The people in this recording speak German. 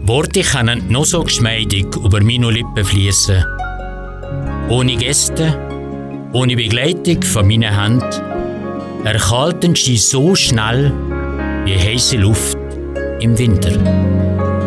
Worte können noch so geschmeidig über meine Lippen fließen. Ohne Gäste, ohne Begleitung von meiner Hand, erkalten sie so schnell wie heiße Luft im Winter.